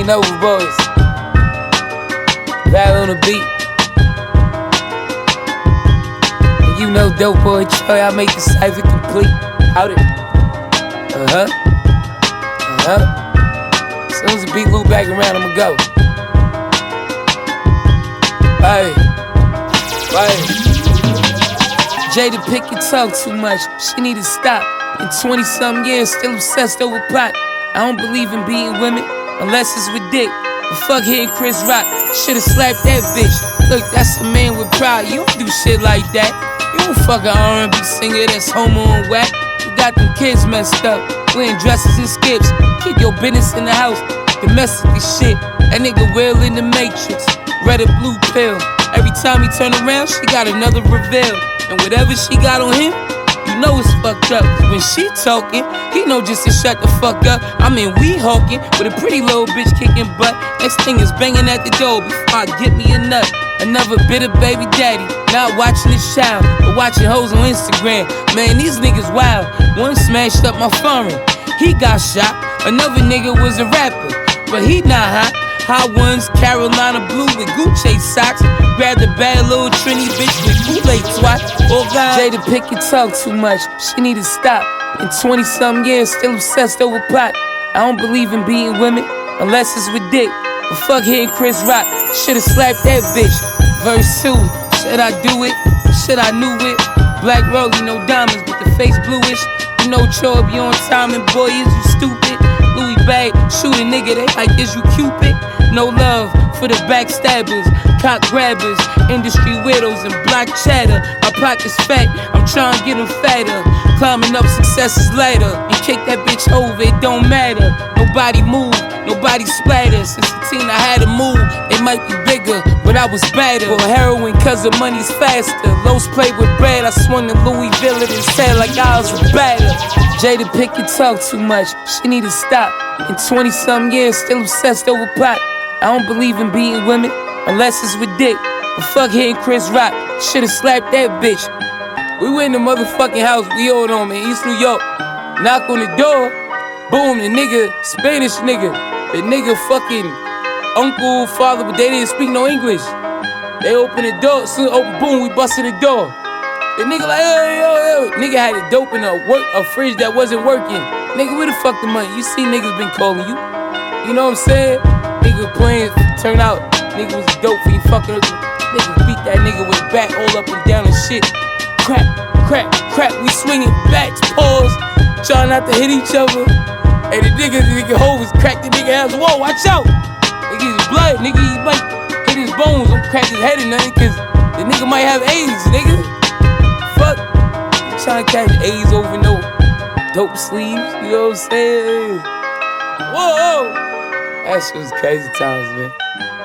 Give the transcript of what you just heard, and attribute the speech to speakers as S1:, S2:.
S1: Nova boys. Battle on the beat. And you know Dope Boy Troy, I make the cipher complete. Out it. As soon as the beat loop back around, I'ma go. Hey. Jada Pinkett talk too much, she need to stop. In 20-something years, still obsessed over plot. I don't believe in beating women, unless it's with dick. But fuck hitting Chris Rock, should've slapped that bitch. Look, that's a man with pride, you don't do shit like that. You don't fuck an R&B singer that's homo and whack. You got them kids messed up, wearing dresses and skips. Keep your business in the house, domestic as shit. That nigga Will in the Matrix, red or blue pill. Every time he turn around, she got another reveal. And whatever she got on him, you know it's fucked up. When she talking, he know just to shut the fuck up. I mean, we hawking with a pretty little bitch kicking butt. Next thing is banging at the door before I get me a nut. Another bitter baby daddy, not watching his child, but watching hoes on Instagram. Man, these niggas wild. One smashed up my phone, he got shot. Another nigga was a rapper, but he not hot. Hot ones, Carolina blue with Gucci socks. Grabbed a bad little Trini bitch with Kool-Aid twat. Oh God, Jada Pinkett talk too much, she need to stop. In 20-something years, still obsessed over plot. I don't believe in beating women, unless it's with dick. But fuck hitting Chris Rock, should've slapped that bitch. Verse 2, should I do it? Should I knew it? Black Rollie, no diamonds, but the face bluish. You know Troy be on time and boy, is you stupid. Louis bag, shoot a nigga, they like, is you Cupid? No love for the backstabbers, cock grabbers, industry widows, and block chatter. My pocket's fat, I'm trying to get them fatter. Climbing up successes later, and kick that bitch over, it don't matter. Nobody move, nobody splatter. Since the teen I had to move, they might be bigger, but I was better. For heroin, cause the money's faster. Lowe's played with bread, I swung in Louisville at his head like I was a batter. Jada Pinkett talk too much, she need to stop. In 20-something years, still obsessed over plot. I don't believe in beating women, unless it's with dick. But fuck hitting Chris Rock, should've slapped that bitch. We went in the motherfucking house, we hold on in East New York. Knock on the door, boom, the nigga, Spanish nigga. The nigga fucking uncle, father, but they didn't speak no English. They open the door, soon open, boom, we busted the door. The nigga like, yo. Nigga had a dope in a fridge that wasn't working. Nigga, where the fuck the money? You see niggas been calling you. You know what I'm saying? Nigga playing, turn out, nigga was dope for you fucking up. Niggas beat that nigga with a bat all up and down and shit. Crack, we swinging bats, pause, trying not to hit each other. And the nigga hoes cracked the nigga ass, whoa, watch out. Nigga, his blood, nigga, he might hit his bones, don't crack his head or nothing, cause the nigga might have AIDS, nigga. Fuck, trying to catch AIDS over no dope sleeves, you know what I'm saying? Whoa. That shit was crazy times, man.